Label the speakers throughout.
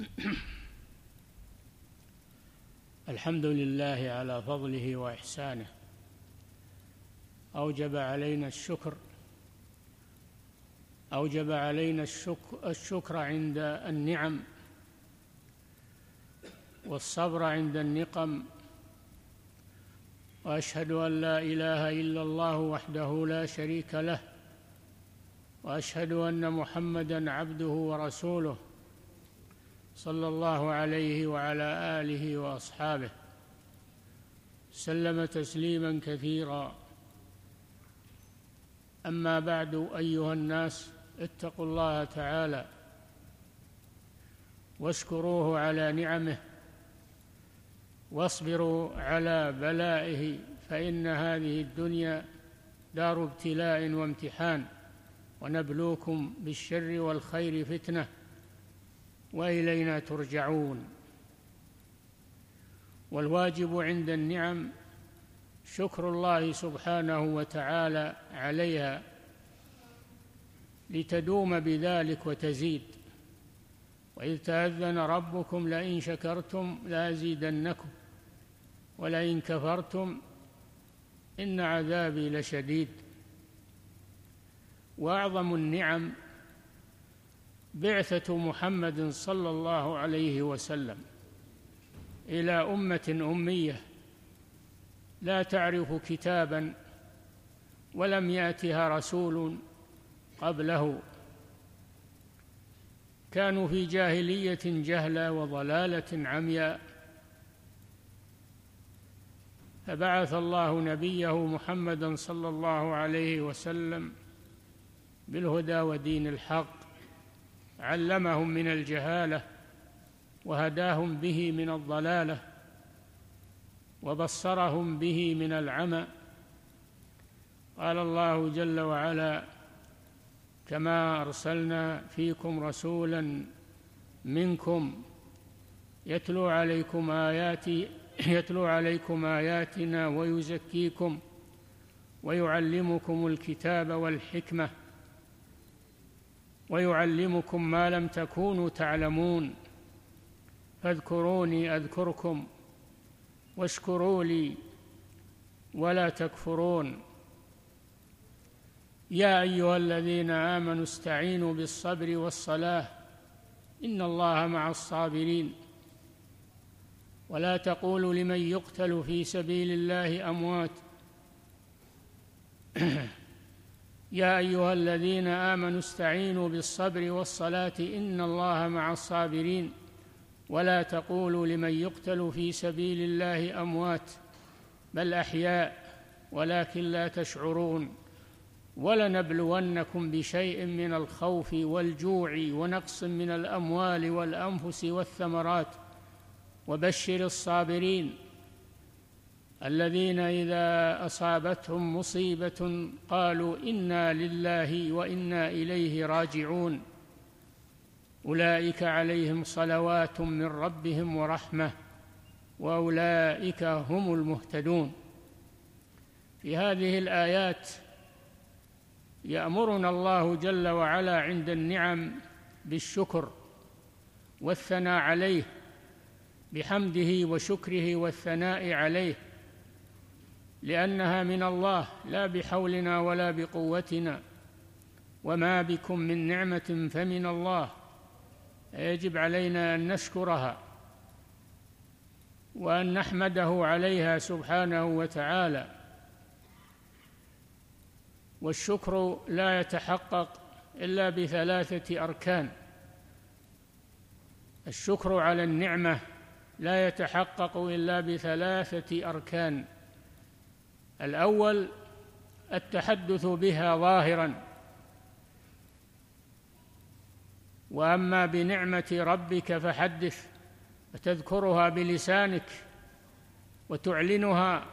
Speaker 1: الحمد لله على فضله وإحسانه. أوجب علينا الشكر عند النعم، والصبر عند النقم. وأشهد أن لا إله إلا الله وحده لا شريك له، وأشهد أن محمدًا عبده ورسوله صلى الله عليه وعلى آله وأصحابه سلم تسليمًا كثيرا. أما بعد، أيها الناس، اتقوا الله تعالى واشكروه على نعمه، واصبروا على بلائه، فإن هذه الدنيا دار ابتلاء وامتحان، ونبلوكم بالشر والخير فتنة، وإلينا ترجعون. والواجب عند النعم شكر الله سبحانه وتعالى عليها لتدوم بذلك وتزيد. وإذ تأذن ربكم لئن شكرتم لأزيدنكم ولئن كفرتم إن عذابي لشديد. وأعظم النعم بعثة محمد صلى الله عليه وسلم إلى أمة أمية لا تعرف كتابا ولم يأتها رسول قبله. كانوا في جاهلية جهلة وضلالة عمياء، فبعث الله نبيه محمدا صلى الله عليه وسلم بالهدى ودين الحق، علمهم من الجهالة وهداهم به من الضلالة وبصرهم به من العمى. قال الله جل وعلا: كما أرسلنا فيكم رسولا منكم يتلو عليكم آياتنا ويزكيكم ويعلمكم الكتاب والحكمة ويعلمكم ما لم تكونوا تعلمون، فاذكروني أذكركم واشكروا لي ولا تكفرون. يا أيها الذين آمنوا استعينوا بالصبر والصلاة إن الله مع الصابرين، ولا تقولوا لمن يقتل في سبيل الله أموات. يا أيها الذين آمنوا استعينوا بالصبر والصلاة إن الله مع الصابرين، ولا تقولوا لمن يقتل في سبيل الله أموات بل أحياء ولكن لا تشعرون. ولنبلونكم بشيء من الخوف والجوع ونقص من الأموال والأنفس والثمرات وبشر الصابرين الذين إذا أصابتهم مصيبة قالوا إنا لله وإنا إليه راجعون، أولئك عليهم صلوات من ربهم ورحمة وأولئك هم المهتدون. في هذه الآيات يأمرنا الله جل وعلا عند النعم بالشكر والثناء عليه، بحمده وشكره والثناء عليه، لأنها من الله لا بحولنا ولا بقوتنا، وما بكم من نعمة فمن الله، يجب علينا أن نشكرها وأن نحمده عليها سبحانه وتعالى. والشكر لا يتحقق إلا بثلاثة أركان. الشكر على النعمة لا يتحقق إلا بثلاثة أركان: الأول التحدث بها ظاهراً، وأما بنعمة ربك فحدث، وتذكرها بلسانك وتعلنها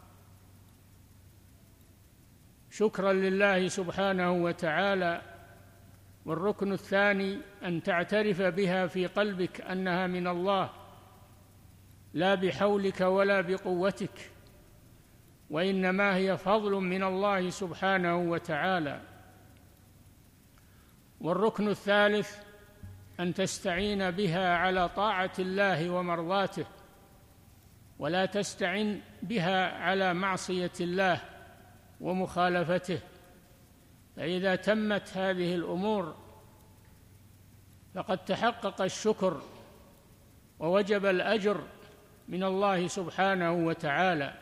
Speaker 1: شكرا لله سبحانه وتعالى. والركن الثاني أن تعترف بها في قلبك أنها من الله لا بحولك ولا بقوتك، وإنما هي فضل من الله سبحانه وتعالى. والركن الثالث أن تستعين بها على طاعة الله ومرضاته، ولا تستعن بها على معصية الله ومخالفته. فإذا تمت هذه الأمور فقد تحقق الشكر ووجب الأجر من الله سبحانه وتعالى.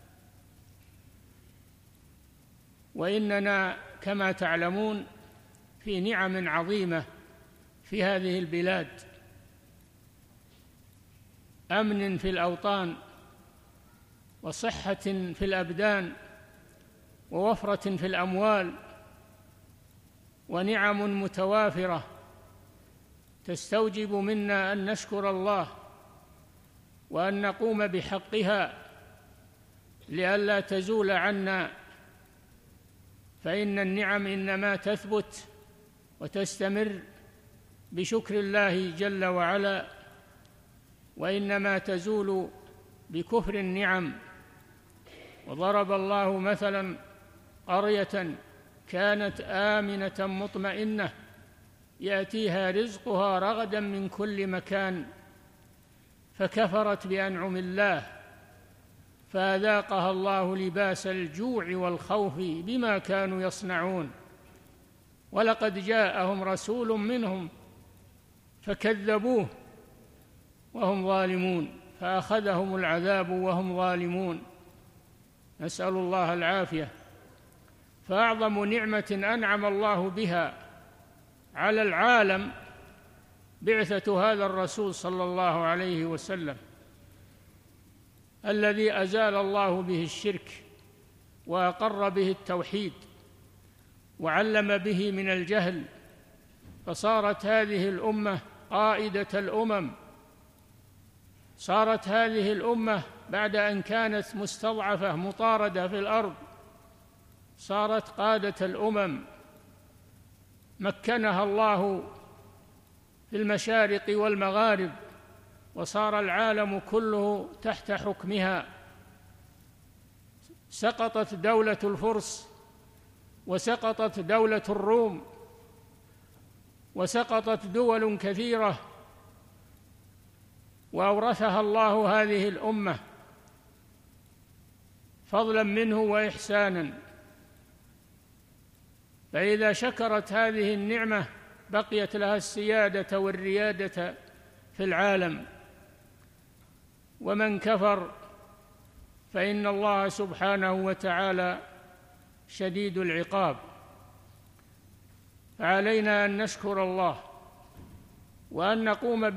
Speaker 1: وإننا كما تعلمون في نعم عظيمة في هذه البلاد، أمن في الأوطان، وصحة في الأبدان، ووفرة في الأموال، ونعم متوافرة تستوجب منا أن نشكر الله وأن نقوم بحقها لئلا تزول عنا، فإن النعم إنما تثبت وتستمر بشكر الله جل وعلا، وإنما تزول بكفر النعم. وضرب الله مثلا قرية كانت آمنة مطمئنة يأتيها رزقها رغدا من كل مكان فكفرت بأنعم الله فأذاقها الله لباس الجوع والخوف بما كانوا يصنعون، ولقد جاءهم رسول منهم فكذبوه وهم ظالمون فأخذهم العذاب وهم ظالمون، نسأل الله العافية. فأعظم نعمة أنعم الله بها على العالم بعثة هذا الرسول صلى الله عليه وسلم، الذي أزال الله به الشرك وأقر به التوحيد وعلم به من الجهل، فصارت هذه الأمة قائدة الأمم. صارت هذه الأمة بعد أن كانت مستضعفة مطاردة في الأرض صارت قادة الأمم، مكنها الله في المشارق والمغارب، وصار العالم كله تحت حكمها. سقطت دولة الفرس، وسقطت دولة الروم، وسقطت دول كثيرة، وأورثها الله هذه الأمة فضلا منه وإحسانا. فإذا شكرت هذه النعمة بقيت لها السيادة والريادة في العالم، ومن كفر فإن الله سبحانه وتعالى شديد العقاب. فعلينا أن نشكر الله وأن نقوم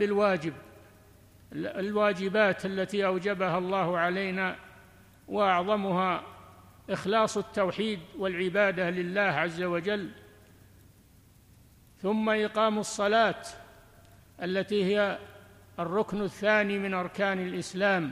Speaker 1: الواجبات التي أوجبها الله علينا، وأعظمها إخلاص التوحيد والعبادة لله عز وجل، ثم إقام الصلاة التي هي الركن الثاني من أركان الإسلام.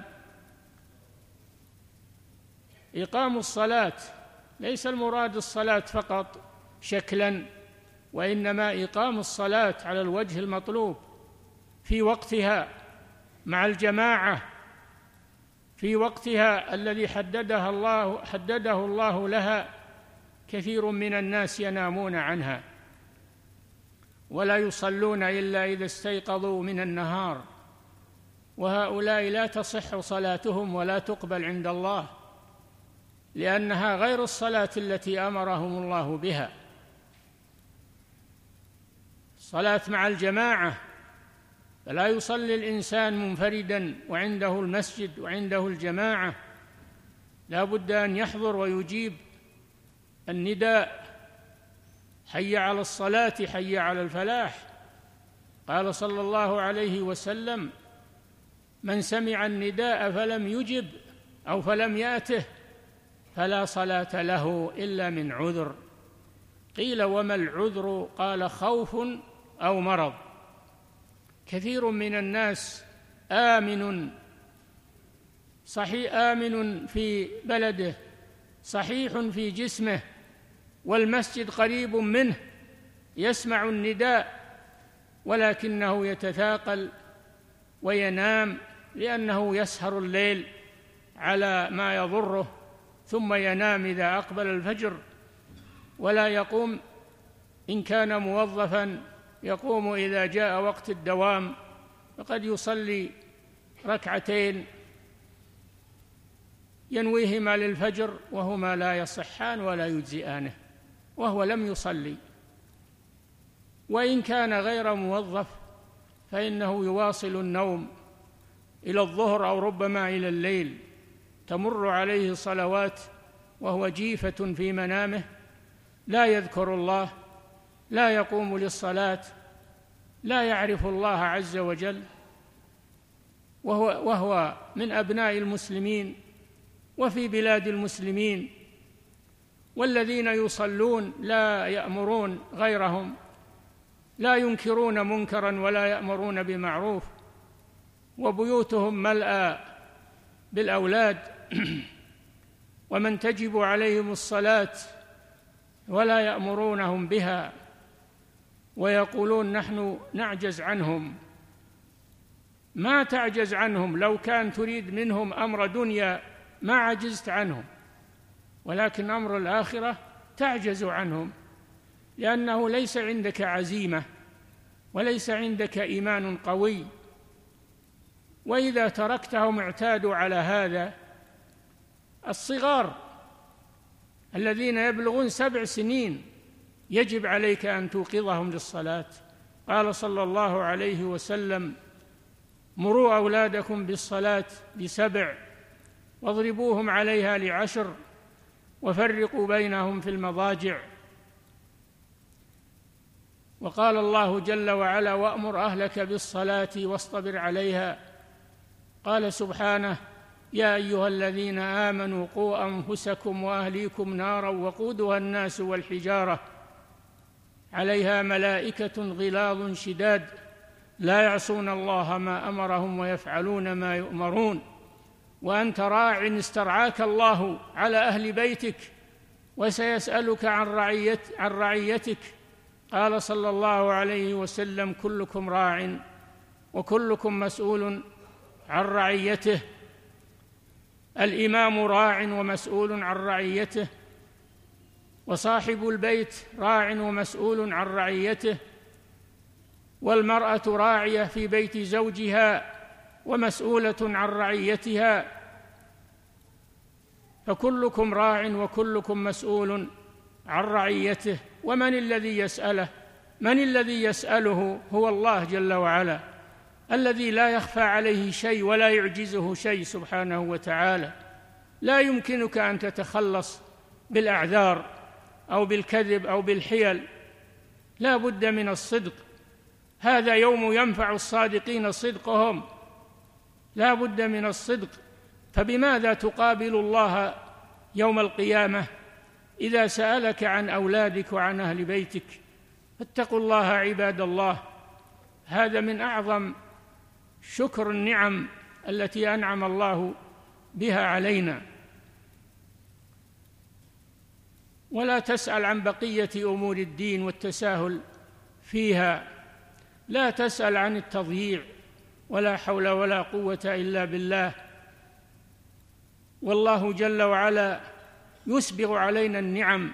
Speaker 1: إقام الصلاة ليس المراد الصلاة فقط شكلاً، وإنما إقام الصلاة على الوجه المطلوب في وقتها مع الجماعة، في وقتها الذي حدده الله لها. كثير من الناس ينامون عنها ولا يصلون إلا إذا استيقظوا من النهار، وهؤلاء لا تصح صلاتهم ولا تقبل عند الله، لأنها غير الصلاة التي أمرهم الله بها. الصلاة مع الجماعة، فلا يصلي الإنسان منفردا وعنده المسجد وعنده الجماعة، لا بد أن يحضر ويجيب النداء: حي على الصلاة، حي على الفلاح. قال صلى الله عليه وسلم: من سمع النداء فلم يجب أو فلم يأته فلا صلاة له إلا من عذر. قيل: وما العذر؟ قال: خوف أو مرض. كثير من الناس آمن في بلده، صحيح في جسمه، والمسجد قريب منه، يسمع النداء ولكنه يتثاقل وينام، لأنه يسهر الليل على ما يضره، ثم ينام إذا أقبل الفجر، ولا يقوم إن كان موظفا يقوم إذا جاء وقت الدوام فقد يصلي ركعتين ينويهما للفجر وهما لا يصحان ولا يجزئانه وهو لم يصلي. وإن كان غير موظف فإنه يواصل النوم إلى الظهر أو ربما إلى الليل، تمر عليه صلوات وهو جيفة في منامه، لا يذكر الله، لا يقوم للصلاة، لا يعرف الله عز وجل، وهو من أبناء المسلمين وفي بلاد المسلمين. والذين يصلون لا يأمرون غيرهم، لا ينكرون منكرا ولا يأمرون بمعروف، وبيوتهم ملأى بالأولاد ومن تجب عليهم الصلاة ولا يأمرونهم بها، ويقولون نحن نعجز عنهم. ما تعجز عنهم، لو كان تريد منهم أمر دنيا ما عجزت عنهم، ولكن أمر الآخرة تعجز عنهم، لأنه ليس عندك عزيمة وليس عندك إيمان قوي. وإذا تركتهم اعتادوا على هذا. الصغار الذين يبلغون 7 سنين يجب عليك أن توقظهم للصلاة. قال صلى الله عليه وسلم: مروا أولادكم بالصلاة ل7 واضربوهم عليها ل10 وفرقوا بينهم في المضاجع. وقال الله جل وعلا: وأمر أهلك بالصلاة واصطبر عليها. قال سبحانه: يا أيها الذين آمنوا قوا أنفسكم وأهليكم نارا وقودها الناس والحجارة عليها ملائكة غلاظ شداد لا يعصون الله ما أمرهم ويفعلون ما يؤمرون وأنت راع استرعاك الله على أهل بيتك وسيسألك عن رعيتك. قال صلى الله عليه وسلم: كلكم راع وكلكم مسؤول عن رعيته. الإمام راع ومسؤول عن رعيته، وصاحب البيت راع ومسؤول عن رعيته، والمرأة راعية في بيت زوجها ومسؤولة عن رعيتها، فكلكم راع وكلكم مسؤول عن رعيته. ومن الذي يسأله؟ من الذي يسأله؟ هو الله جل وعلا، الذي لا يخفى عليه شيء ولا يعجزه شيء سبحانه وتعالى. لا يمكنك أن تتخلص بالأعذار أو بالكذب أو بالحيل، لا بد من الصدق. هذا يوم ينفع الصادقين صدقهم، لا بد من الصدق. فبماذا تقابل الله يوم القيامة إذا سألك عن أولادك وعن أهل بيتك؟ فاتقوا الله عباد الله، هذا من أعظم شكر النعم التي أنعم الله بها علينا. ولا تسأل عن بقية أمور الدين والتساهل فيها، لا تسأل عن التضييع، ولا حول ولا قوة إلا بالله. والله جل وعلا يسبغ علينا النعم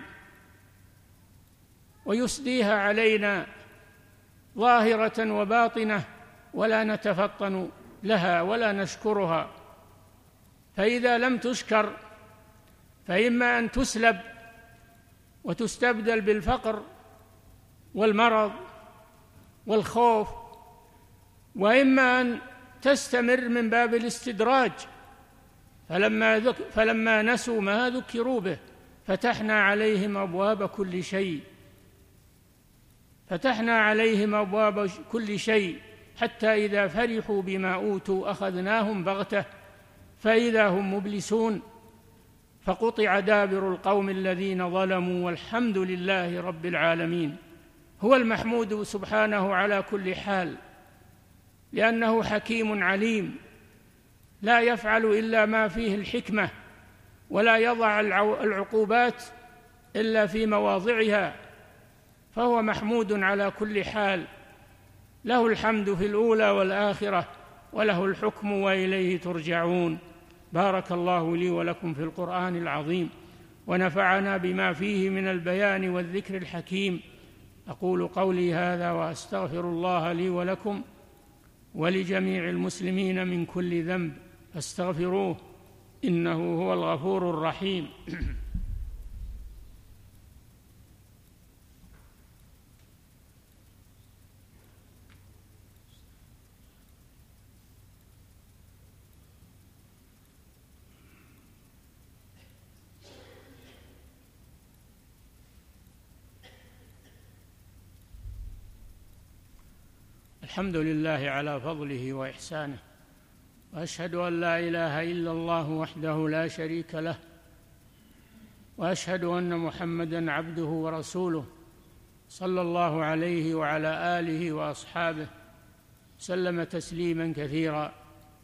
Speaker 1: ويسديها علينا ظاهرة وباطنة، ولا نتفطن لها ولا نشكرها. فإذا لم تشكر فإما أن تسلب وتستبدل بالفقر والمرض والخوف، وإما أن تستمر من باب الاستدراج. فلما نسوا ما ذكروا به فتحنا عليهم أبواب كل شيء حتى إذا فرحوا بما أوتوا أخذناهم بغتة فإذا هم مبلسون فقطع دابر القوم الذين ظلموا والحمد لله رب العالمين. هو المحمود سبحانه على كل حال، لأنه حكيم عليم، لا يفعل إلا ما فيه الحكمة، ولا يضع العقوبات إلا في مواضعها، فهو محمود على كل حال. له الحمد في الأولى والآخرة، وله الحكم وإليه ترجعون. بارك الله لي ولكم في القرآن العظيم، ونفعنا بما فيه من البيان والذكر الحكيم، أقول قولي هذا وأستغفر الله لي ولكم ولجميع المسلمين من كل ذنب فاستغفروه إنه هو الغفور الرحيم. الحمد لله على فضله وإحسانه، وأشهد أن لا إله إلا الله وحده لا شريك له، وأشهد أن محمدًا عبده ورسوله صلى الله عليه وعلى آله وأصحابه سلم تسليمًا كثيرا.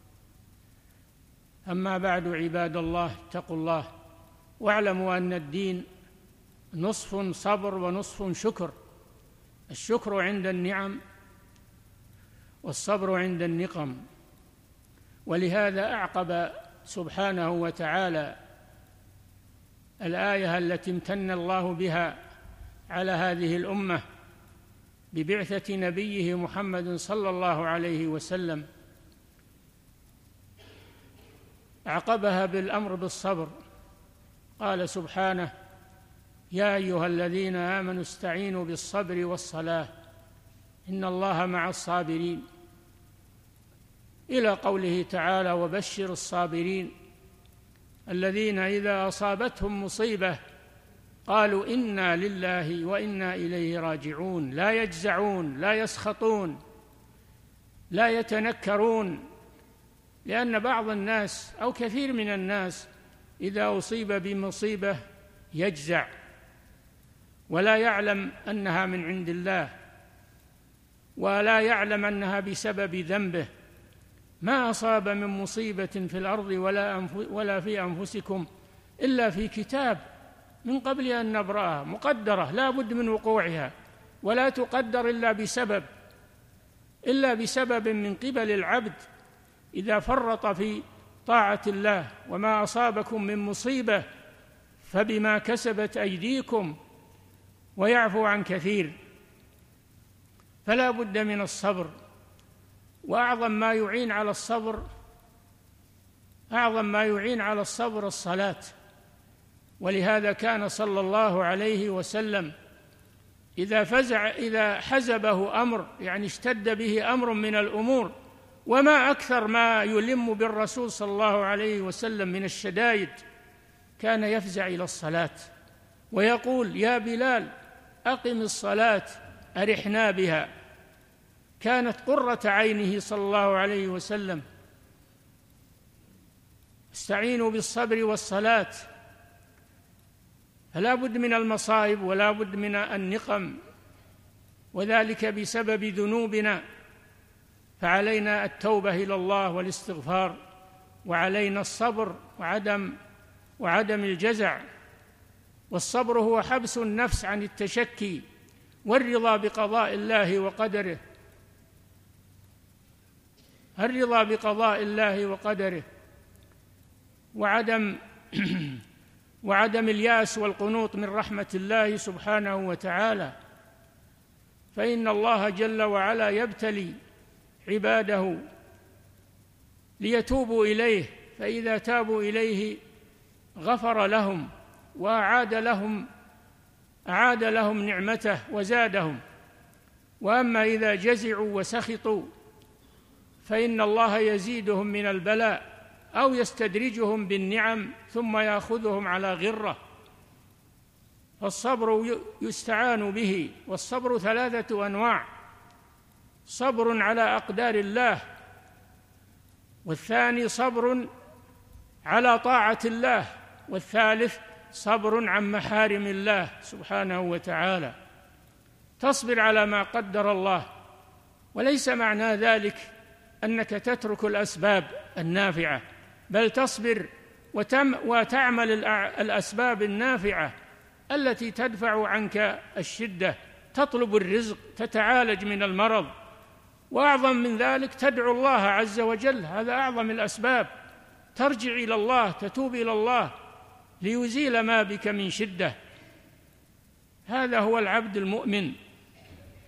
Speaker 1: أما بعد، عباد الله، اتقوا الله واعلموا أن الدين نصف صبر ونصف شكر، الشكر عند النعم والصبر عند النقم. ولهذا أعقب سبحانه وتعالى الآية التي امتن الله بها على هذه الأمة ببعثة نبيه محمد صلى الله عليه وسلم، أعقبها بالأمر بالصبر. قال سبحانه: يا أيها الذين آمنوا استعينوا بالصبر والصلاة إن الله مع الصابرين، إلى قوله تعالى: وبشر الصابرين الذين إذا أصابتهم مصيبة قالوا إنا لله وإنا إليه راجعون، لا يجزعون، لا يسخطون، لا يتنكرون. لأن بعض الناس أو كثير من الناس إذا أصيب بمصيبة يجزع ولا يعلم أنها من عند الله، ولا يعلم أنها بسبب ذنبه. ما أصاب من مصيبة في الأرض ولا في أنفسكم إلا في كتاب من قبل أن نبرأها، مقدرة لا بد من وقوعها، ولا تقدر إلا بسبب من قبل العبد إذا فرط في طاعة الله. وما أصابكم من مصيبة فبما كسبت أيديكم ويعفو عن كثير. فلا بد من الصبر، وأعظم ما يعين على الصبر الصلاة. ولهذا كان صلى الله عليه وسلم إذا حزبه أمر، يعني اشتد به أمر من الأمور، وما أكثر ما يلم بالرسول صلى الله عليه وسلم من الشدائد، كان يفزع إلى الصلاة ويقول: يا بلال أقم الصلاة أرحنا بها. كانت قرة عينه صلى الله عليه وسلم. استعينوا بالصبر والصلاة. فلا بد من المصائب ولا بد من النقم، وذلك بسبب ذنوبنا، فعلينا التوبة إلى الله والاستغفار، وعلينا الصبر وعدم الجزع. والصبر هو حبس النفس عن التشكي والرضا بقضاء الله وقدره، وعدم الياس والقنوط من رحمة الله سبحانه وتعالى. فإن الله جل وعلا يبتلي عباده ليتوبوا إليه، فإذا تابوا إليه غفر لهم وأعاد لهم نعمته وزادهم. وأما إذا جزعوا وسخطوا فإن الله يزيدهم من البلاء أو يستدرجهم بالنعم ثم يأخذهم على غرة. فالصبر يستعان به، والصبر 3 أنواع: صبر على أقدار الله، والثاني صبر على طاعة الله، والثالث صبر عن محارم الله سبحانه وتعالى. تصبر على ما قدر الله، وليس معنى ذلك أنك تترك الأسباب النافعة، بل تصبر وتعمل الأسباب النافعة التي تدفع عنك الشدة، تطلب الرزق، تتعالج من المرض، وأعظم من ذلك تدعو الله عز وجل. هذا أعظم الأسباب. ترجع إلى الله، تتوب إلى الله ليزيل ما بك من شدة. هذا هو العبد المؤمن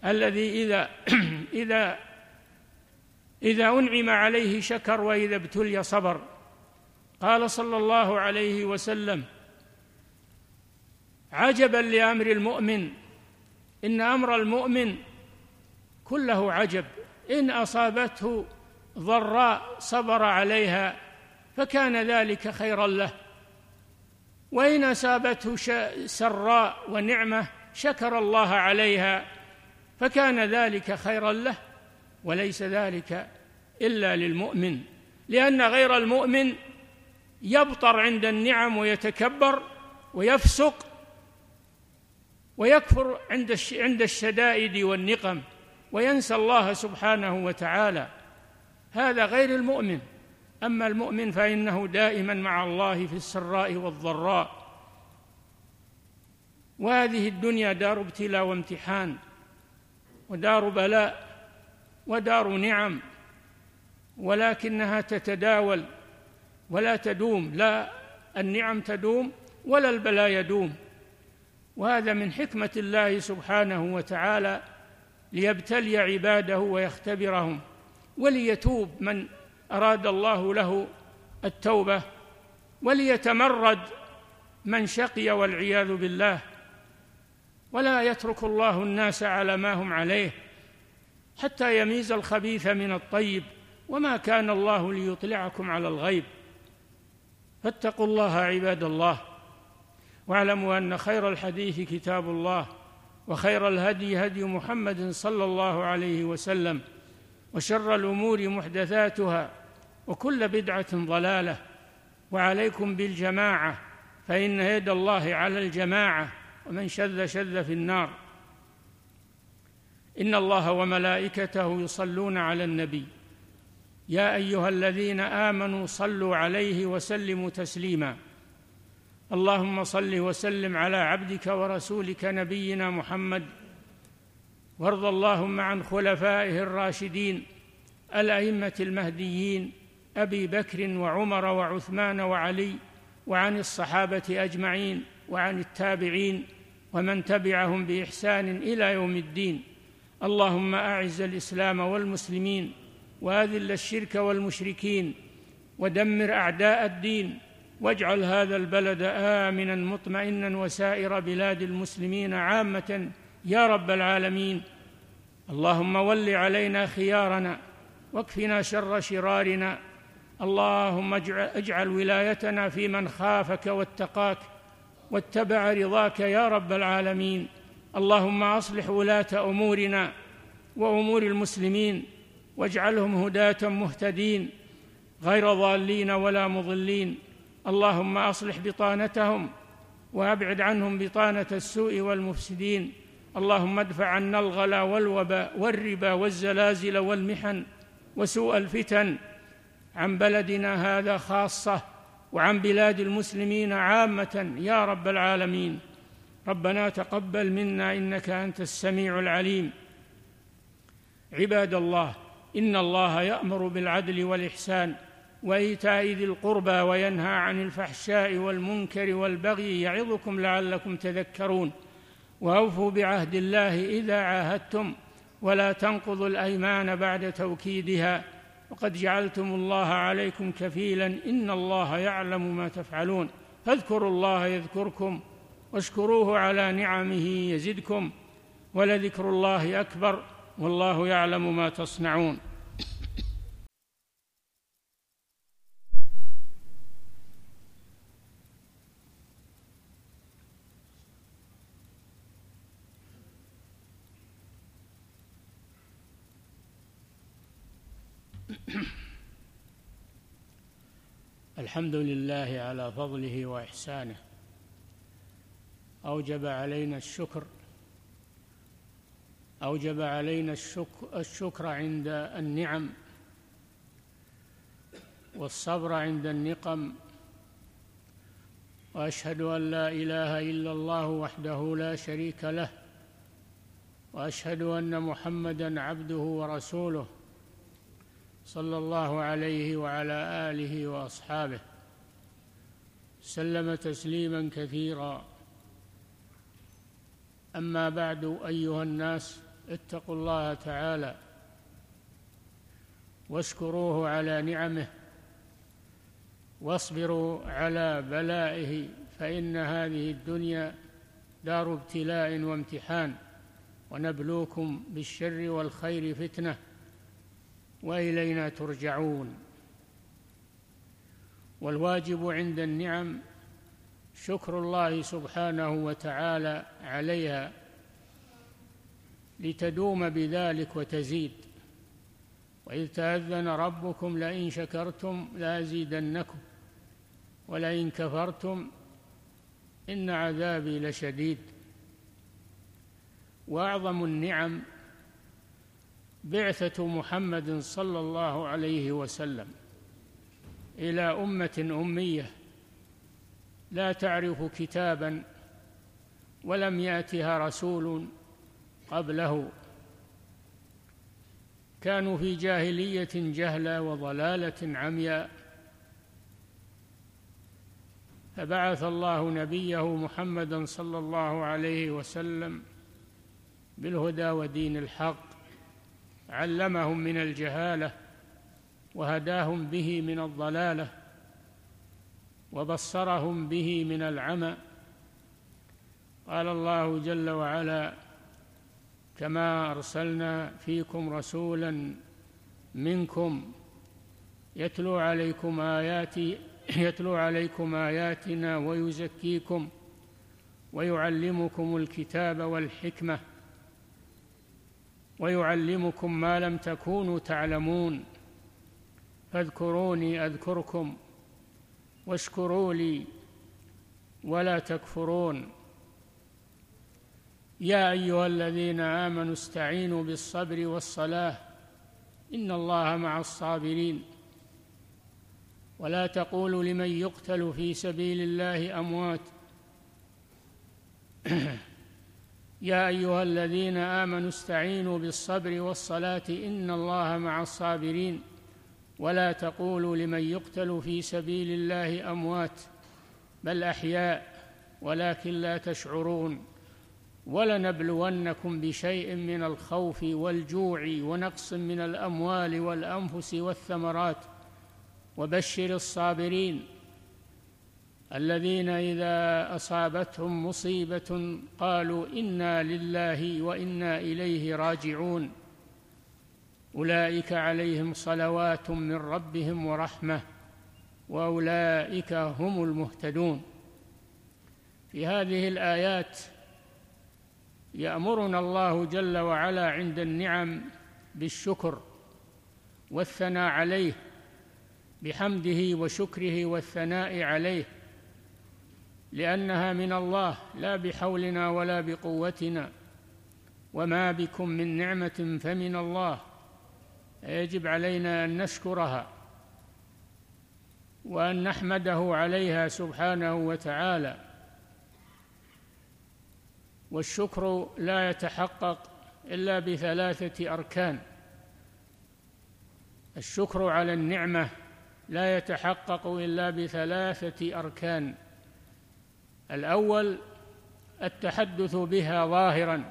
Speaker 1: الذي إذا إذا أنعم عليه شكر وإذا ابتلي صبر. قال صلى الله عليه وسلم: عجبا لأمر المؤمن، إن أمر المؤمن كله عجب، إن أصابته ضراء صبر عليها فكان ذلك خيرا له، وإن أصابته سراء ونعمة شكر الله عليها فكان ذلك خيرا له. وليس ذلك إلا للمؤمن، لأن غير المؤمن يبطر عند النعم ويتكبر ويفسق ويكفر عند الشدائد والنقم وينسى الله سبحانه وتعالى. هذا غير المؤمن. أما المؤمن فإنه دائما مع الله في السراء والضراء. وهذه الدنيا دار ابتلاء وامتحان، ودار بلاء، ودار نعم، ولكنها تتداول ولا تدوم، لا النعم تدوم ولا البلاء يدوم. وهذا من حكمة الله سبحانه وتعالى ليبتلي عباده ويختبرهم، وليتوب من أراد الله له التوبة، وليتمرد من شقي والعياذ بالله. ولا يترك الله الناس على ما هم عليه حتى يميز الخبيث من الطيب، وما كان الله ليطلعكم على الغيب. فاتقوا الله عباد الله، واعلموا أن خير الحديث كتاب الله، وخير الهدي هدي محمد صلى الله عليه وسلم، وشر الأمور محدثاتها، وكل بدعة ضلالة. وعليكم بالجماعة، فإن يد الله على الجماعة، ومن شذ شذ في النار. إن الله وملائكته يصلون على النبي، يا أيها الذين آمنوا صلوا عليه وسلموا تسليما. اللهم صل وسلم على عبدك ورسولك نبينا محمد، وارض اللهم عن خلفائه الراشدين الأئمة المهديين أبي بكر وعمر وعثمان وعلي، وعن الصحابة أجمعين، وعن التابعين ومن تبعهم بإحسان إلى يوم الدين. اللهم أعز الإسلام والمسلمين، وأذل الشرك والمشركين، ودمر أعداء الدين، واجعل هذا البلد آمنا مطمئنا وسائر بلاد المسلمين عامة يا رب العالمين. اللهم ول علينا خيارنا واكفنا شر شرارنا. اللهم اجعل ولايتنا في من خافك واتقاك واتبع رضاك يا رب العالمين. اللهم أصلح ولاة أمورنا وأمور المسلمين، واجعلهم هداة مهتدين غير ضالين ولا مضلين. اللهم أصلح بطانتهم وأبعد عنهم بطانة السوء والمفسدين. اللهم ادفع عنا الغلا والوباء والربا والزلازل والمحن وسوء الفتن عن بلدنا هذا خاصة، وعن بلاد المسلمين عامة يا رب العالمين. ربنا تقبل منا إنك أنت السميع العليم. عباد الله، إن الله يأمر بالعدل والإحسان وإيتاء ذي القربى، وينهى عن الفحشاء والمنكر والبغي، يعظكم لعلكم تذكرون. وأوفوا بعهد الله إذا عاهدتم، ولا تنقضوا الأيمان بعد توكيدها، وقد جعلتم الله عليكم كفيلا، إن الله يعلم ما تفعلون. فاذكروا الله يذكركم، واشكروه على نعمه يزدكم، ولذكر الله أكبر، والله يعلم ما تصنعون. الحمد لله على فضله وإحسانه، أوجب علينا الشكر عند النعم، والصبر عند النقم. وأشهد أن لا إله إلا الله وحده لا شريك له، وأشهد أن محمدًا عبده ورسوله صلى الله عليه وعلى آله وأصحابه، سلم تسليماً كثيراً. أما بعد، أيها الناس، اتقوا الله تعالى واشكروه على نعمه واصبروا على بلائه، فإن هذه الدنيا دار ابتلاء وامتحان، ونبلوكم بالشر والخير فتنة وإلينا ترجعون. والواجب عند النعم شكر الله سبحانه وتعالى عليها لتدوم بذلك وتزيد. وإذ تأذن ربكم لئن شكرتم لأزيدنكم ولئن كفرتم إن عذابي لشديد. وأعظم النعم بعثة محمد صلى الله عليه وسلم إلى أمة أمية لا تعرف كتابا ولم يأتها رسول قبله، كانوا في جاهلية جهلة وضلالة عمياء، فبعث الله نبيه محمدا صلى الله عليه وسلم بالهدى ودين الحق، علمهم من الجهالة وهداهم به من الضلالة وبصرهم به من العمى. قال الله جل وعلا: كما أرسلنا فيكم رسولا منكم يتلو عليكم آياتنا ويزكيكم ويعلمكم الكتاب والحكمة ويعلمكم ما لم تكونوا تعلمون فاذكروني أذكركم واشكروا لي ولا تكفرون. يا أيها الذين آمنوا استعينوا بالصبر والصلاة إن الله مع الصابرين ولا تقولوا لمن يقتل في سبيل الله أموات. يا أيها الذين آمنوا استعينوا بالصبر والصلاة إن الله مع الصابرين ولا تقولوا لمن يقتل في سبيل الله أموات بل أحياء ولكن لا تشعرون. ولنبلونكم بشيء من الخوف والجوع ونقص من الأموال والأنفس والثمرات وبشر الصابرين الذين إذا أصابتهم مصيبة قالوا إنا لله وإنا إليه راجعون أولئك عليهم صلوات من ربهم ورحمة وأولئك هم المهتدون. في هذه الآيات يأمرنا الله جل وعلا عند النعم بالشكر والثناء عليه، بحمده وشكره والثناء عليه، لأنها من الله لا بحولنا ولا بقوتنا، وما بكم من نعمة فمن الله، يجب علينا أن نشكرها وأن نحمده عليها سبحانه وتعالى. والشكر لا يتحقق إلا بثلاثة أركان. الشكر على النعمة لا يتحقق إلا بثلاثة أركان: الأول التحدث بها ظاهراً،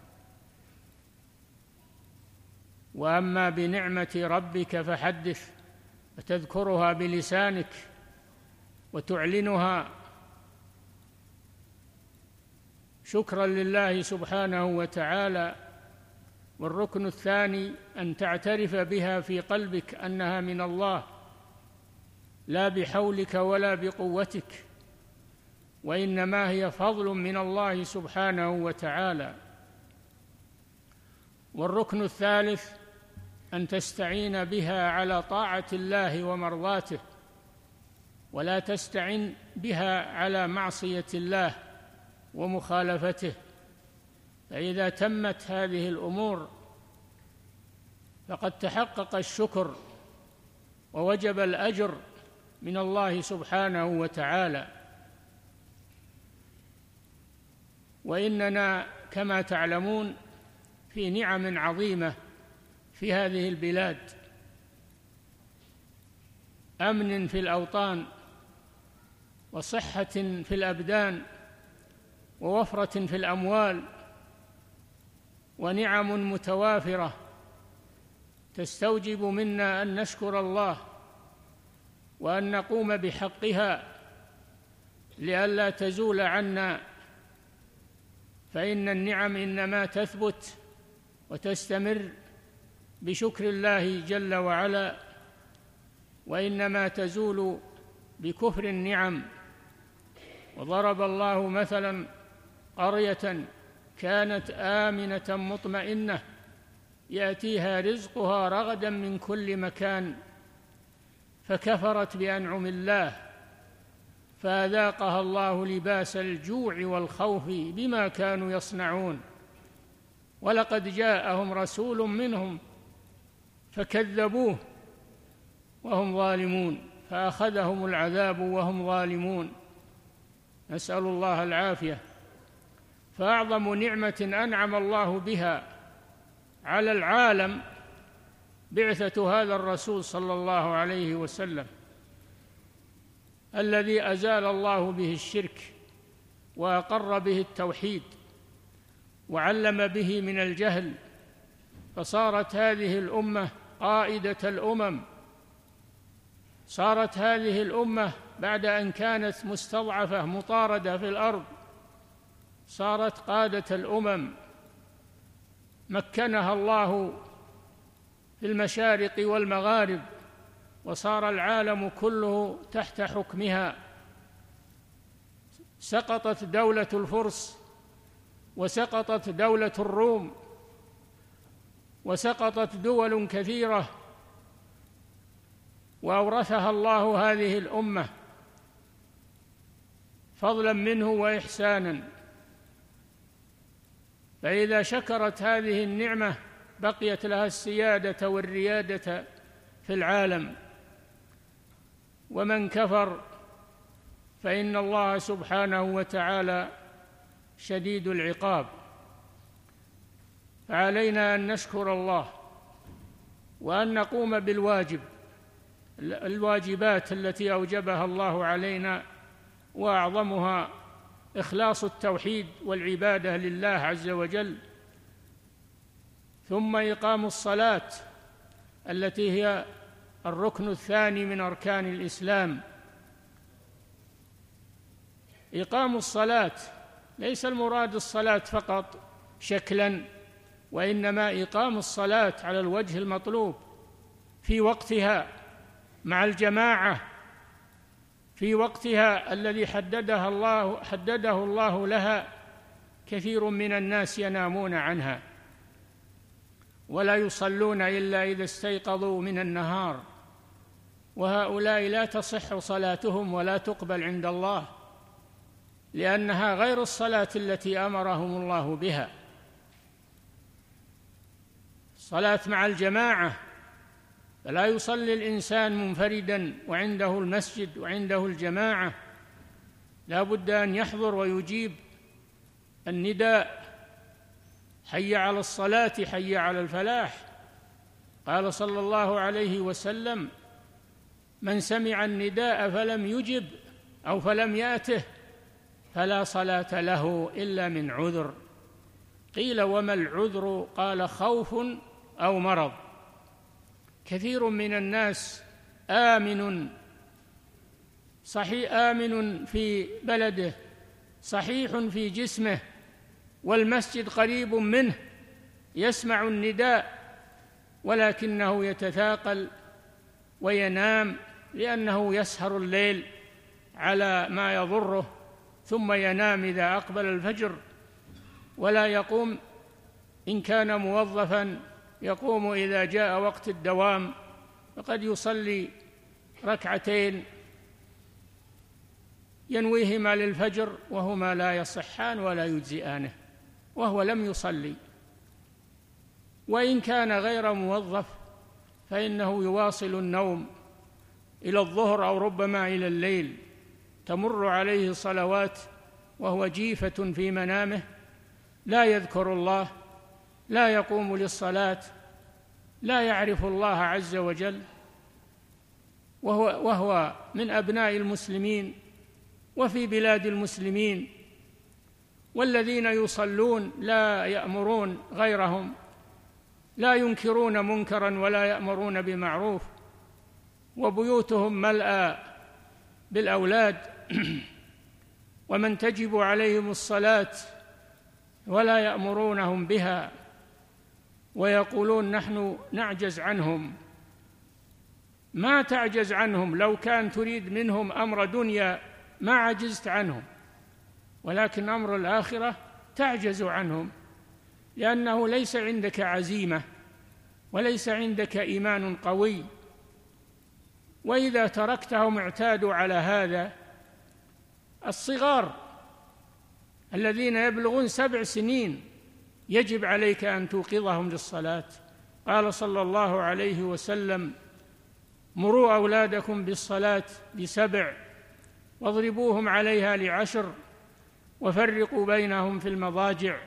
Speaker 1: وأما بنعمة ربك فحدث، وتذكرها بلسانك وتعلنها شكرا لله سبحانه وتعالى. والركن الثاني أن تعترف بها في قلبك أنها من الله لا بحولك ولا بقوتك، وإنما هي فضل من الله سبحانه وتعالى. والركن الثالث أن تستعين بها على طاعة الله ومرضاته، ولا تستعن بها على معصية الله ومخالفته. فإذا تمت هذه الأمور فقد تحقق الشكر ووجب الأجر من الله سبحانه وتعالى. وإننا كما تعلمون في نعم عظيمة في هذه البلاد: أمن في الأوطان، وصحة في الأبدان، ووفرة في الأموال، ونعم متوافرة تستوجب منا أن نشكر الله وأن نقوم بحقها لئلا تزول عنا، فإن النعم إنما تثبت وتستمر بشكر الله جل وعلا، وإنما تزول بكفر النعم. وضرب الله مثلا قرية كانت آمنة مطمئنة يأتيها رزقها رغدا من كل مكان فكفرت بأنعم الله فأذاقها الله لباس الجوع والخوف بما كانوا يصنعون، ولقد جاءهم رسول منهم فكذبوه وهم ظالمون فأخذهم العذاب وهم ظالمون، نسأل الله العافية. فأعظم نعمة أنعم الله بها على العالم بعثة هذا الرسول صلى الله عليه وسلم، الذي أزال الله به الشرك وأقر به التوحيد وعلم به من الجهل، فصارت هذه الأمة قائدة الأمم. صارت هذه الأمة بعد أن كانت مستضعفة مطاردة في الأرض صارت قادة الأمم، مكنها الله في المشارق والمغارب وصار العالم كله تحت حكمها. سقطت دولة الفرس وسقطت دولة الروم وسقطت دول كثيرة، وأورثها الله هذه الأمة فضلا منه وإحسانا. فإذا شكرت هذه النعمة بقيت لها السيادة والريادة في العالم، ومن كفر فإن الله سبحانه وتعالى شديد العقاب. فعلينا أن نشكر الله وأن نقوم الواجبات التي أوجبها الله علينا، وأعظمها إخلاص التوحيد والعبادة لله عز وجل، ثم إقام الصلاة التي هي الركن الثاني من أركان الإسلام. إقام الصلاة ليس المراد الصلاة فقط شكلاً، وإنما إقام الصلاة على الوجه المطلوب في وقتها مع الجماعة، في وقتها الذي حدده الله لها. كثير من الناس ينامون عنها ولا يصلون إلا إذا استيقظوا من النهار، وهؤلاء لا تصح صلاتهم ولا تقبل عند الله، لأنها غير الصلاة التي أمرهم الله بها. الصلاة مع الجماعة، فلا يصلي الإنسان منفردا وعنده المسجد وعنده الجماعة، لا بد أن يحضر ويجيب النداء: حي على الصلاة، حي على الفلاح. قال صلى الله عليه وسلم: من سمع النداء فلم يجب أو فلم يأته فلا صلاة له إلا من عذر. قيل: وما العذر؟ قال: خوف أو مرض. كثير من الناس آمن في بلده، صحيح في جسمه، والمسجد قريب منه، يسمع النداء ولكنه يتثاقل وينام، لأنه يسهر الليل على ما يضره، ثم ينام إذا أقبل الفجر، ولا يقوم إن كان موظفاً، يقوم إذا جاء وقت الدوام، فقد يصلي ركعتين ينويهما للفجر وهما لا يصحان ولا يجزئانه، وهو لم يصلي. وإن كان غير موظف فإنه يواصل النوم إلى الظهر أو ربما إلى الليل، تمر عليه صلوات وهو جيفة في منامه، لا يذكر الله، لا يقوم للصلاة، لا يعرف الله عز وجل، وهو من أبناء المسلمين وفي بلاد المسلمين، والذين يصلون لا يأمرون غيرهم، لا ينكرون منكرا ولا يأمرون بمعروف، وبيوتهم ملأى بالأولاد ومن تجب عليهم الصلاة ولا يأمرونهم بها، ويقولون نحن نعجز عنهم. ما تعجز عنهم، لو كان تريد منهم أمر دنيا ما عجزت عنهم، ولكن أمر الآخرة تعجز عنهم، لأنه ليس عندك عزيمة وليس عندك إيمان قوي. وإذا تركتهم اعتادوا على هذا. الصغار الذين يبلغون 7 سنين يجب عليك أن توقظهم للصلاة. قال صلى الله عليه وسلم: مروا أولادكم بالصلاة ل7 واضربوهم عليها ل10 وفرقوا بينهم في المضاجع.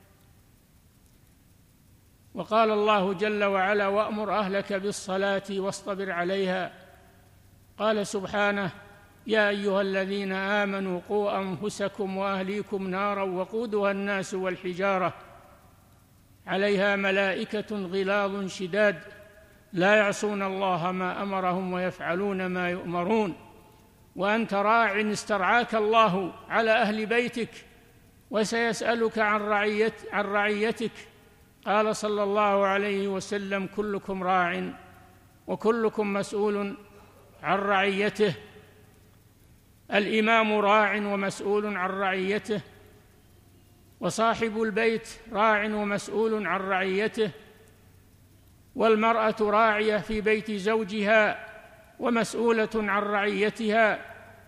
Speaker 1: وقال الله جل وعلا: وأمر أهلك بالصلاة واصطبر عليها. قال سبحانه: يا أيها الذين آمنوا قوا أنفسكم وأهليكم نارا وقودها الناس والحجارة عليها ملائكة غلاظ شداد لا يعصون الله ما أمرهم ويفعلون ما يؤمرون. وأنت راع استرعاك الله على أهل بيتك وسيسألك عن رعيتك. قال صلى الله عليه وسلم: كلكم راع وكلكم مسؤول عن رعيته. الإمام راع ومسؤول عن رعيته، وصاحب البيت راع ومسؤول عن رعيته، والمرأة راعية في بيت زوجها ومسؤولة عن رعيتها.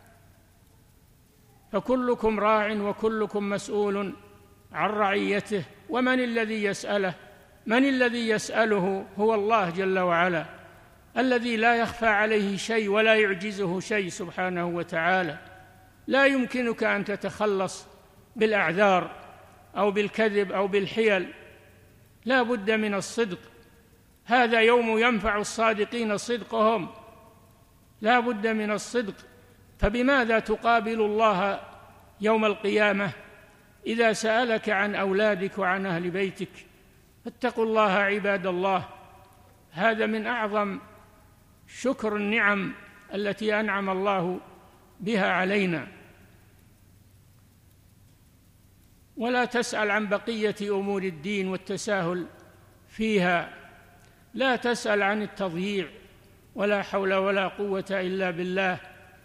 Speaker 1: فكلكم راع وكلكم مسؤول عن رعيته. ومن الذي يسأله؟ من الذي يسأله؟ هو الله جل وعلا، الذي لا يخفى عليه شيء ولا يعجزه شيء سبحانه وتعالى. لا يمكنك أن تتخلص بالأعذار أو بالكذب أو بالحيل، لا بد من الصدق. هذا يوم ينفع الصادقين صدقهم، لا بد من الصدق. فبماذا تقابل الله يوم القيامة إذا سألك عن أولادك وعن أهل بيتك؟ فاتقوا الله عباد الله. هذا من أعظم شكر النعم التي أنعم الله بها علينا. ولا تسأل عن بقية أمور الدين والتساهل فيها، لا تسأل عن التضييع، ولا حول ولا قوة إلا بالله.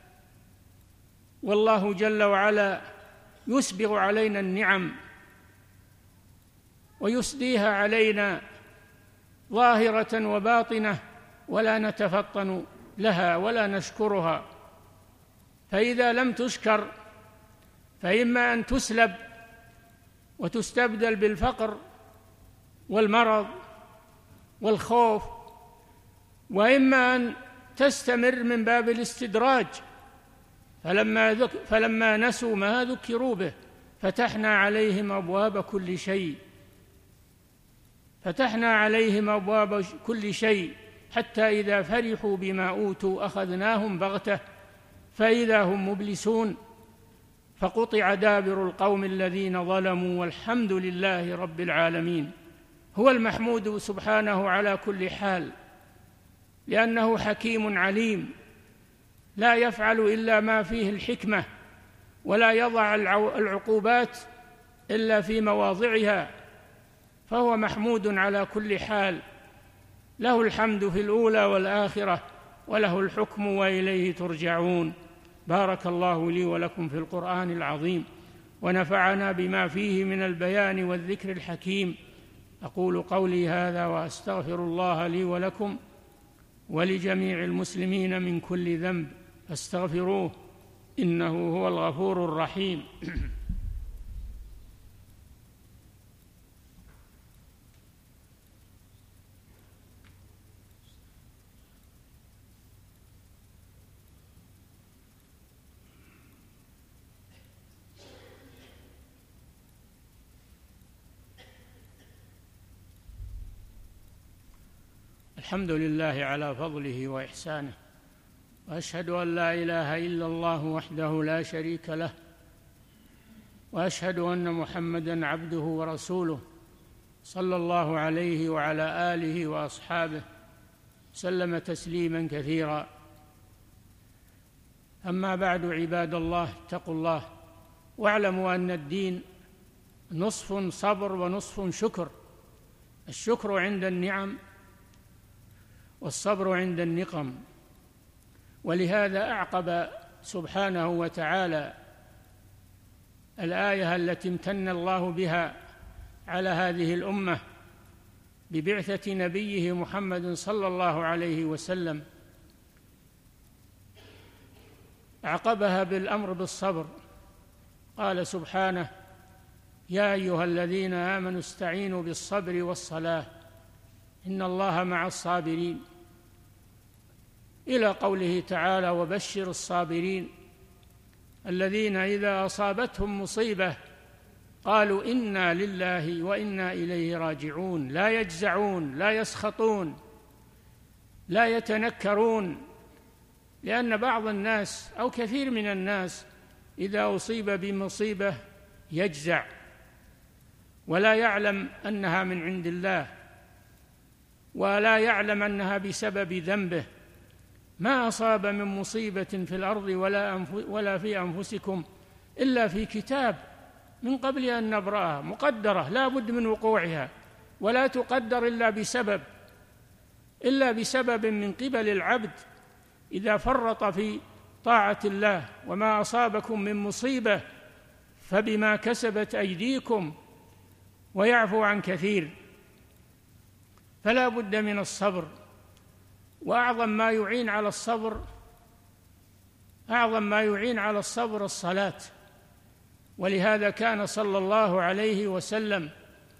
Speaker 1: والله جل وعلا يسبغ علينا النعم ويسديها علينا ظاهرة وباطنة، ولا نتفطن لها ولا نشكرها. فإذا لم تشكر فإما أن تسلب وتستبدل بالفقر والمرض والخوف، وإما أن تستمر من باب الاستدراج. فلما نسوا ما ذكروا به فتحنا عليهم أبواب كل شيء حتى إذا فرحوا بما أوتوا أخذناهم بغتة فإذا هم مبلسون. فقطع دابر القوم الذين ظلموا والحمد لله رب العالمين. هو المحمود سبحانه على كل حال، لأنه حكيم عليم، لا يفعل إلا ما فيه الحكمة، ولا يضع العقوبات إلا في مواضعها، فهو محمود على كل حال. له الحمد في الأولى والآخرة، وله الحكم وإليه ترجعون. بارك الله لي ولكم في القرآن العظيم، ونفعنا بما فيه من البيان والذكر الحكيم. أقول قولي هذا وأستغفر الله لي ولكم ولجميع المسلمين من كل ذنب فاستغفروه إنه هو الغفور الرحيم. الحمد لله على فضله وإحسانه، وأشهد أن لا إله إلا الله وحده لا شريك له، وأشهد أن محمدًا عبده ورسوله صلى الله عليه وعلى آله وأصحابه سلم تسليمًا كثيرًا. أما بعد، عباد الله، اتقوا الله واعلموا أن الدين نصف صبر ونصف شكر. الشكر عند النعم والصبر عند النقم. ولهذا أعقب سبحانه وتعالى الآية التي امتن الله بها على هذه الأمة ببعثة نبيه محمد صلى الله عليه وسلم، أعقبها بالأمر بالصبر. قال سبحانه: يا أيها الذين آمنوا استعينوا بالصبر والصلاة إن الله مع الصابرين، إلى قوله تعالى: وبشر الصابرين الذين إذا أصابتهم مصيبة قالوا إنا لله وإنا إليه راجعون، لا يجزعون، لا يسخطون، لا يتنكرون. لأن بعض الناس أو كثير من الناس إذا أصيب بمصيبة يجزع ولا يعلم أنها من عند الله، ولا يعلم أنها بسبب ذنبه. ما أصاب من مصيبة في الأرض ولا في أنفسكم إلا في كتاب من قبل أن نبرأها، مقدرة لا بد من وقوعها، ولا تقدر إلا بسبب من قبل العبد إذا فرط في طاعة الله. وما أصابكم من مصيبة فبما كسبت أيديكم ويعفو عن كثير. فلا بد من الصبر. وأعظم ما يعين على الصبر الصلاة. ولهذا كان صلى الله عليه وسلم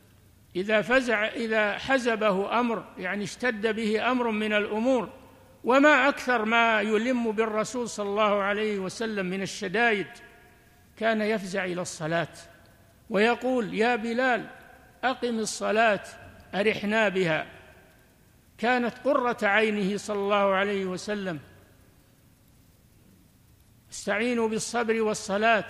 Speaker 1: إذا حزبه أمر، يعني اشتد به أمر من الأمور، وما أكثر ما يلم بالرسول صلى الله عليه وسلم من الشدائد، كان يفزع إلى الصلاة ويقول: يا بلال أقم الصلاة أرحنا بها. كانت قرة عينه صلى الله عليه وسلم. استعينوا بالصبر والصلاة.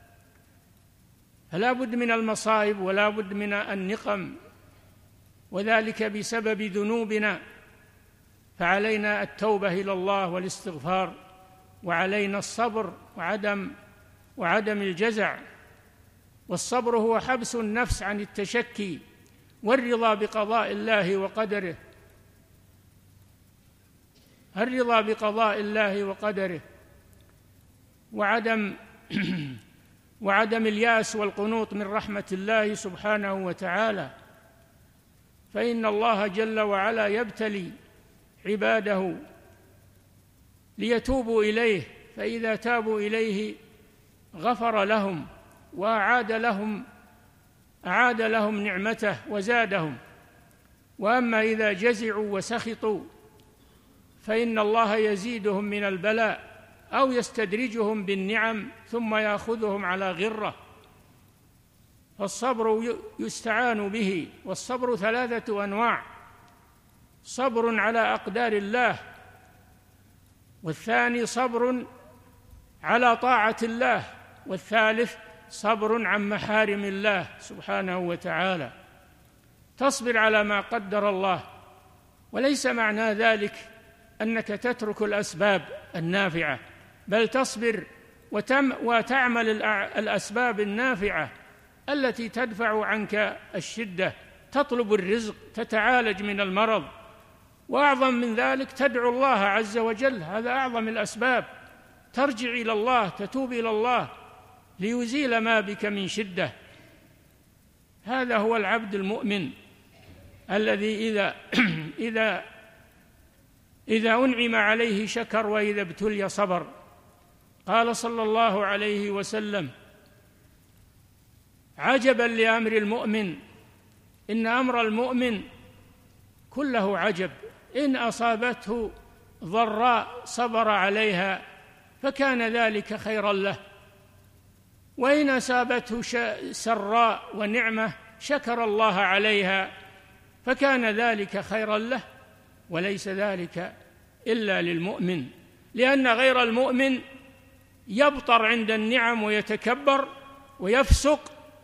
Speaker 1: فلا بد من المصائب ولا بد من النقم، وذلك بسبب ذنوبنا، فعلينا التوبة إلى الله والاستغفار، وعلينا الصبر وعدم الجزع. والصبر هو حبس النفس عن التشكي والرضا بقضاء الله وقدره، وعدم الياس والقنوط من رحمة الله سبحانه وتعالى. فإن الله جل وعلا يبتلي عباده ليتوبوا إليه، فإذا تابوا إليه غفر لهم وأعاد لهم نعمته وزادهم. وأما إذا جزعوا وسخطوا فإن الله يزيدهم من البلاء أو يستدرجهم بالنعم ثم يأخذهم على غرة. فالصبر يستعان به. والصبر 3 أنواع: صبر على أقدار الله، والثاني صبر على طاعة الله، والثالث صبر عن محارم الله سبحانه وتعالى. تصبر على ما قدر الله، وليس معنى ذلك أنك تترك الأسباب النافعة، بل تصبر وتعمل الأسباب النافعة التي تدفع عنك الشدة، تطلب الرزق، تتعالج من المرض، وأعظم من ذلك تدعو الله عز وجل. هذا أعظم الأسباب. ترجع إلى الله، تتوب إلى الله ليزيل ما بك من شدة. هذا هو العبد المؤمن الذي إذا أنعم عليه شكر وإذا ابتلي صبر. قال صلى الله عليه وسلم: عجبا لأمر المؤمن، إن أمر المؤمن كله عجب، إن أصابته ضراء صبر عليها فكان ذلك خيرا له، وإن أصابته سراء ونعمة شكر الله عليها فكان ذلك خيرا له. وليس ذلك إلا للمؤمن، لأن غير المؤمن يبطر عند النعم ويتكبر ويفسق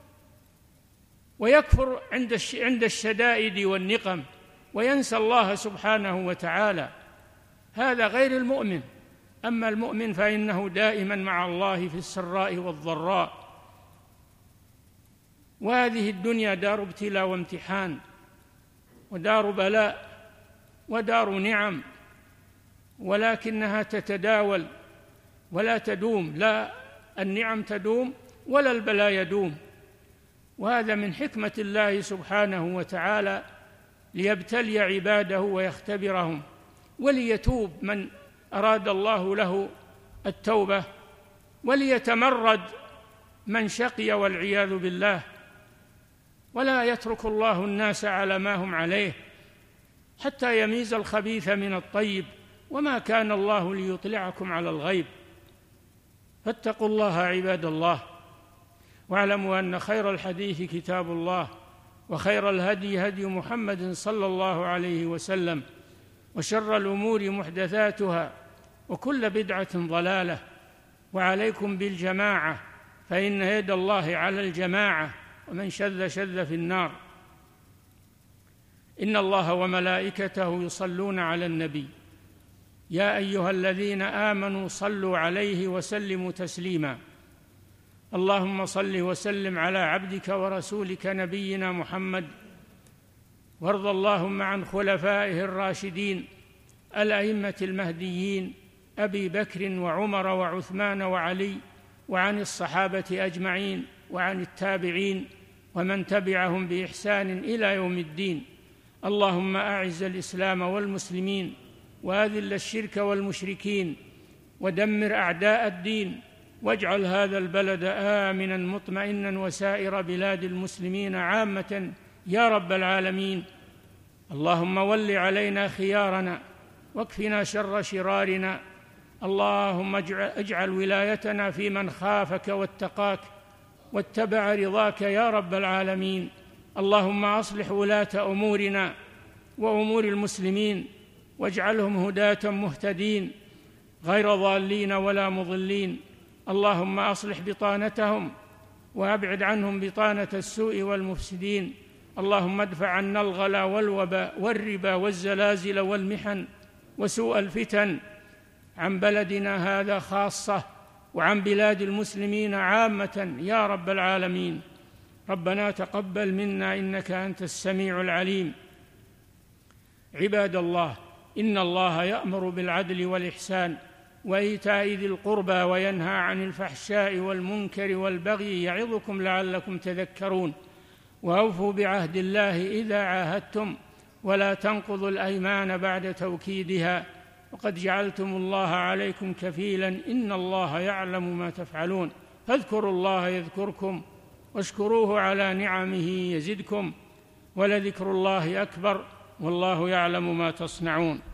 Speaker 1: ويكفر عند الشدائد والنقم وينسى الله سبحانه وتعالى. هذا غير المؤمن. أما المؤمن فإنه دائما مع الله في السراء والضراء. وهذه الدنيا دار ابتلاء وامتحان ودار بلاء ودار نعم، ولكنها تتداول ولا تدوم، لا النعم تدوم ولا البلاء يدوم. وهذا من حكمة الله سبحانه وتعالى ليبتلي عباده ويختبرهم، وليتوب من أراد الله له التوبة، وليتمرد من شقي والعياذ بالله. ولا يترك الله الناس على ما هم عليه حتى يميز الخبيث من الطيب، وما كان الله ليطلعكم على الغيب. فاتقوا الله عباد الله، واعلموا أن خير الحديث كتاب الله، وخير الهدي هدي محمد صلى الله عليه وسلم، وشر الأمور محدثاتها، وكل بدعة ضلالة. وعليكم بالجماعة، فإن يد الله على الجماعة، ومن شذ شذ في النار. إن الله وملائكته يصلون على النبي، يا أيها الذين آمنوا صلوا عليه وسلموا تسليما. اللهم صل وسلم على عبدك ورسولك نبينا محمد، وارض اللهم عن خلفائه الراشدين الأئمة المهديين أبي بكر وعمر وعثمان وعلي، وعن الصحابة أجمعين، وعن التابعين ومن تبعهم بإحسان إلى يوم الدين. اللهم أعز الإسلام والمسلمين، وأذل الشرك والمشركين، ودمر أعداء الدين، واجعل هذا البلد آمنا مطمئنا وسائر بلاد المسلمين عامة يا رب العالمين. اللهم ول علينا خيارنا واكفنا شر شرارنا. اللهم اجعل ولايتنا في من خافك واتقاك واتبع رضاك يا رب العالمين. اللهم أصلح ولاة أمورنا وأمور المسلمين، واجعلهم هداة مهتدين غير ضالين ولا مضلين. اللهم أصلح بطانتهم وأبعد عنهم بطانة السوء والمفسدين. اللهم ادفع عنا الغلا والوباء والربا والزلازل والمحن وسوء الفتن عن بلدنا هذا خاصة، وعن بلاد المسلمين عامة يا رب العالمين. ربنا تقبل منا إنك أنت السميع العليم. عباد الله، إن الله يأمر بالعدل والإحسان وإيتاء ذي القربى، وينهى عن الفحشاء والمنكر والبغي، يعظكم لعلكم تذكرون. وأوفوا بعهد الله إذا عاهدتم، ولا تنقضوا الأيمان بعد توكيدها، وقد جعلتم الله عليكم كفيلا، إن الله يعلم ما تفعلون. فاذكروا الله يذكركم، واشكروه على نعمه يزدكم، ولذكر الله أكبر، والله يعلم ما تصنعون.